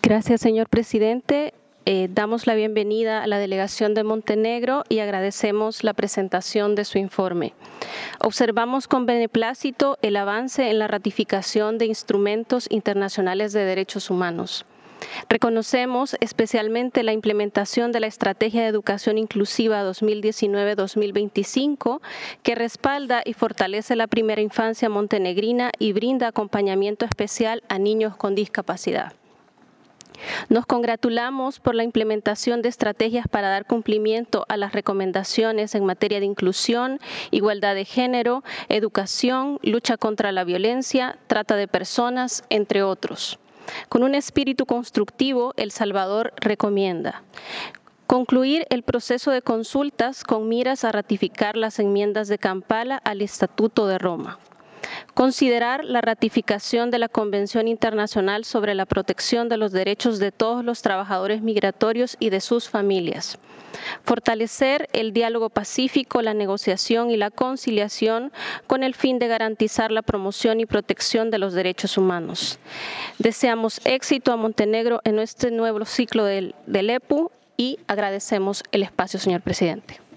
Gracias, señor presidente. Damos la bienvenida a la delegación de Montenegro y agradecemos la presentación de su informe. Observamos con beneplácito el avance en la ratificación de instrumentos internacionales de derechos humanos. Reconocemos especialmente la implementación de la Estrategia de Educación Inclusiva 2019-2025, que respalda y fortalece la primera infancia montenegrina y brinda acompañamiento especial a niños con discapacidad. Nos congratulamos por la implementación de estrategias para dar cumplimiento a las recomendaciones en materia de inclusión, igualdad de género, educación, lucha contra la violencia, trata de personas, entre otros. Con un espíritu constructivo, El Salvador recomienda concluir el proceso de consultas con miras a ratificar las enmiendas de Kampala al Estatuto de Roma. Considerar la ratificación de la Convención Internacional sobre la Protección de los Derechos de todos los trabajadores migratorios y de sus familias. Fortalecer el diálogo pacífico, la negociación y la conciliación con el fin de garantizar la promoción y protección de los derechos humanos. Deseamos éxito a Montenegro en este nuevo ciclo del EPU y agradecemos el espacio, señor presidente.